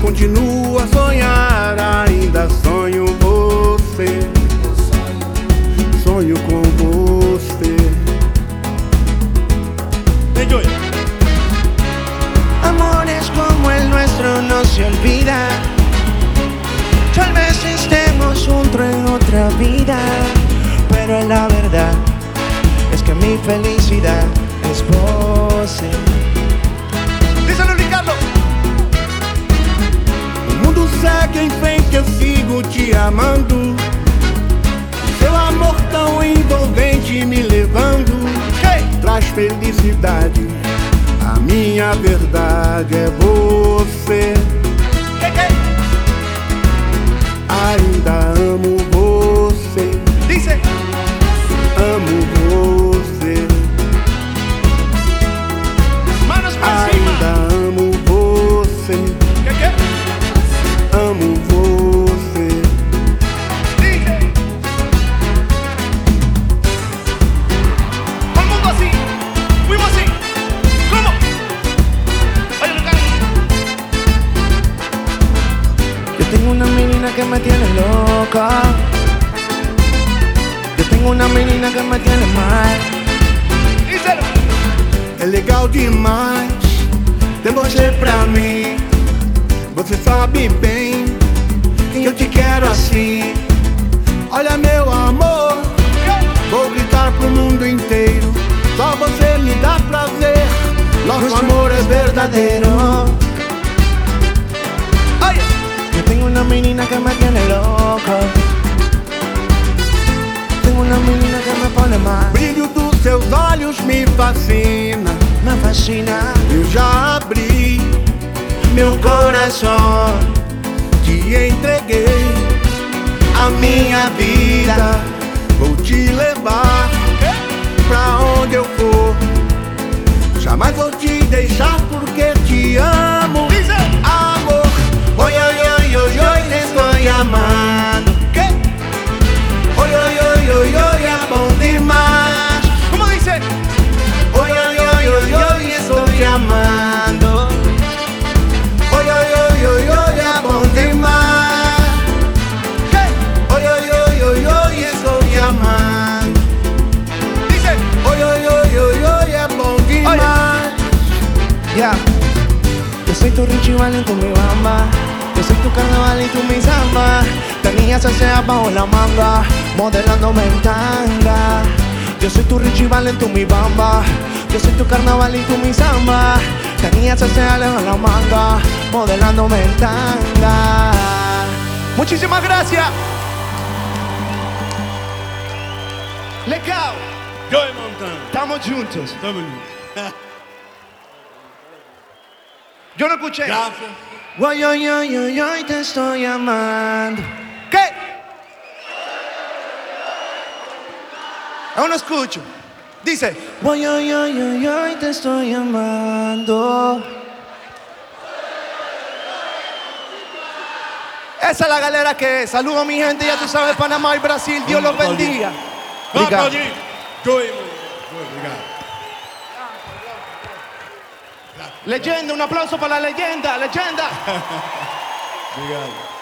Continuo a sonhar, ainda sonho você. Sonho com você. Enjoy. Amores como el nuestro no se olvida. Tal vez estemos juntos en otra vida, pero la verdad es que mi felicidad es você. Díselo, Ricardo. O mundo segue em frente, eu sigo te amando. Seu amor tão envolvente me levando. Traz felicidade, a minha verdade é você. Ainda amo você. Dice. Amo você. Manos para Ainda cima. amo você. ¿Qué? Amo você. Dice. Todo el mundo así. Fuimos así. ¿Cómo? Oye, Ricardo. Yo tengo una menina que me tiene loca. Yo tengo una menina que me tiene mal. Díselo. É legal demais ter você pra mim. Você sabe bem que eu te quero assim. Olha, meu amor, vou gritar pro mundo inteiro. Só você me dá prazer. Nosso amor é verdadeiro. Oye. Yo tengo una menina que me tiene loca. Tengo una menina que me pone O mal. brilho dos seus olhos me fascina. Me fascina. Eu já abri meu coração, te entreguei a minha vida. Vou te levar pra onde eu for. Jamais vou te deixar porque te amo. Dice. Amor, oi, oi, oi, oi, oi, te estou amando. ¿Qué? Oi, oi, oi, oi, oi, é bom demais. ¿Cómo dice? Oi, oi, oi, oi, oi, estou te amando. Oi, oi, oi, oi, oi, é bom demais. ¿Qué? Oi, oi, oi, oi, oi, estou te amando. Dice. Oi, oi, oi, oi, oi, é bom demais. Ya. Yo soy tu Richie Valens, tú mi bamba. Yo soy tu carnaval y tú mi samba. La niña se sea bajo la manga, modelándome en tanga. Yo soy tu Richie Valens, tú mi bamba. Yo soy tu carnaval y tú mi samba. La niña se sea bajo la manga, modelándome en tanga. Muchísimas gracias. Legal. Joey Montana. Estamos juntos. Tamo junto. Yo no escuché. Gracias. Oy, oy, oy, oy, oy, te estoy amando. ¿Qué? Aún no escucho. Dice, oy, oy, oy, oy, oy, te estoy amando. Esa es la galera que es. Saludo a mi gente, ya tú sabes, Panamá y Brasil. Dios los bendiga. Vamos Obrigado. aplaudir. Joey Montana. Obrigado. Leyenda, un aplauso para la leyenda, leyenda. Obrigado.